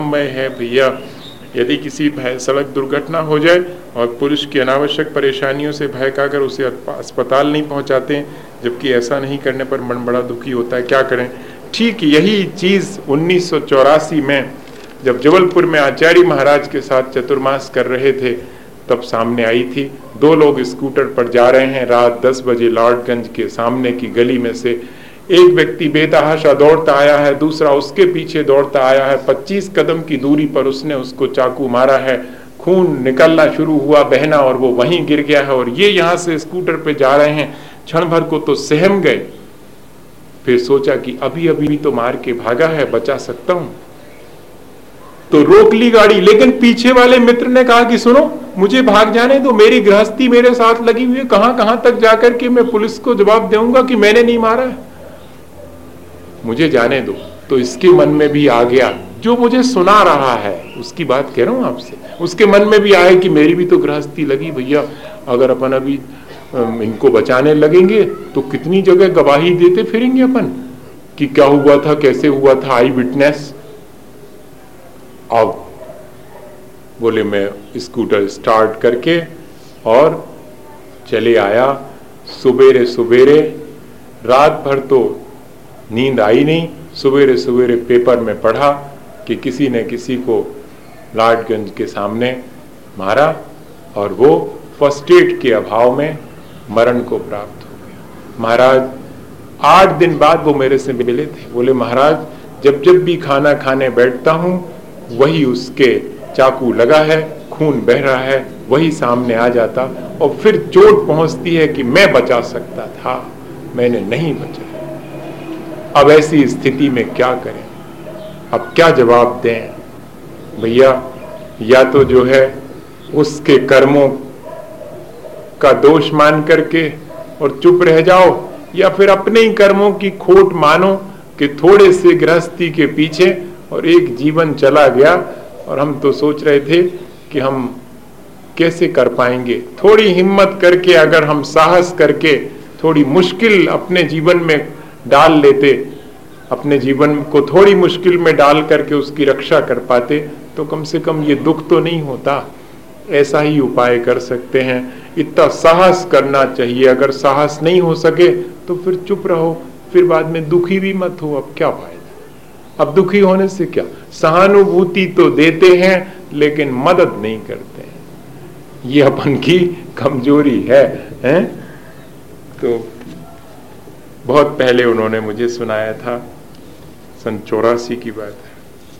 में है भैया, यदि किसी सड़क दुर्घटना हो जाए और पुलिस की अनावश्यक परेशानियों से भय खाकर उसे अस्पताल नहीं पहुंचाते हैं, जबकि ऐसा नहीं करने पर मन बड़ा दुखी होता है, क्या करें। ठीक यही चीज़ 1984 में जब जबलपुर में आचार्य महाराज के साथ चतुर्मास कर रहे थे तब सामने आई थी। दो लोग स्कूटर पर जा रहे हैं, रात 10 बजे लॉर्डगंज के सामने की गली में से एक व्यक्ति बेतहाशा दौड़ता आया है, दूसरा उसके पीछे दौड़ता आया है। 25 कदम की दूरी पर उसने उसको चाकू मारा है, खून निकलना शुरू हुआ, बहना, और वो वहीं गिर गया है। और ये यहाँ से स्कूटर पे जा रहे हैं। क्षण भर को तो सहम गए, फिर सोचा कि अभी अभी तो मार के भागा है, बचा सकता हूं, तो रोक ली गाड़ी। लेकिन पीछे वाले मित्र ने कहा कि सुनो, मुझे भाग जाने दो, मेरी गृहस्थी मेरे साथ लगी हुई है, कहां कहां तक जाकर के मैं पुलिस को जवाब दूंगा कि मैंने नहीं मारा है, मुझे जाने दो। तो इसके मन में भी आ गया, जो मुझे सुना रहा है उसकी बात कह रहा हूं आपसे, उसके मन में भी आया कि मेरी भी तो गृहस्थी लगी भैया, अगर अपन अभी इनको बचाने लगेंगे तो कितनी जगह गवाही देते फिरेंगे अपन कि क्या हुआ था, कैसे हुआ था, आई विटनेस। अब बोले मैं स्कूटर स्टार्ट करके और चले आया। सुबेरे सुबेरे, रात भर तो नींद आई नहीं, सुबेरे सुबेरे पेपर में पढ़ा कि किसी ने किसी को लॉर्डगंज के सामने मारा और वो फर्स्ट एड के अभाव में मरण को प्राप्त हो गया। महाराज 8 दिन बाद वो मेरे से मिले थे, बोले महाराज जब जब भी खाना खाने बैठता हूं वही उसके चाकू लगा है, खून बह रहा है, वही सामने आ जाता और फिर चोट पहुंचती है कि मैं बचा सकता था, मैंने नहीं बचा। अब ऐसी स्थिति में क्या करें, अब क्या जवाब दें भैया। या तो जो है उसके कर्मों का दोष मान करके और चुप रह जाओ, या फिर अपने ही कर्मों की खोट मानो कि थोड़े से गृहस्थी के पीछे और एक जीवन चला गया और हम तो सोच रहे थे कि हम कैसे कर पाएंगे। थोड़ी हिम्मत करके, अगर हम साहस करके थोड़ी मुश्किल अपने जीवन में डाल लेते, अपने जीवन को थोड़ी मुश्किल में डाल करके उसकी रक्षा कर पाते, तो कम से कम ये दुख तो नहीं होता। ऐसा ही उपाय कर सकते हैं, इतना साहस करना चाहिए। अगर साहस नहीं हो सके तो फिर चुप रहो, फिर बाद में दुखी भी मत हो, अब क्या फायदा। अब दुखी होने से क्या, सहानुभूति तो देते हैं लेकिन मदद नहीं करते हैं, ये अपन की कमजोरी है, हैं? तो बहुत पहले उन्होंने मुझे सुनाया था, सन 84 की बात है।